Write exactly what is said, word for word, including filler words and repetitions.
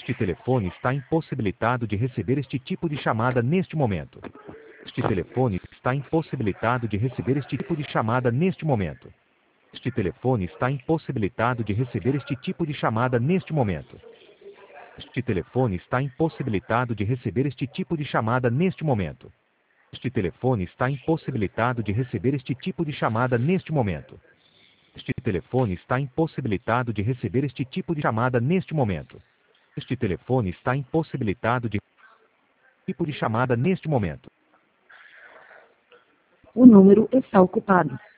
Este telefone está impossibilitado de receber este tipo de chamada neste momento. Este telefone está impossibilitado de receber este tipo de chamada neste momento. Este telefone está impossibilitado de receber este tipo de chamada neste momento. Este telefone está impossibilitado de receber este tipo de chamada neste momento. Este telefone está impossibilitado de receber este tipo de chamada neste momento. Este telefone está impossibilitado de receber este tipo de chamada neste momento. Este telefone está impossibilitado de tipo de chamada neste momento. O número está ocupado.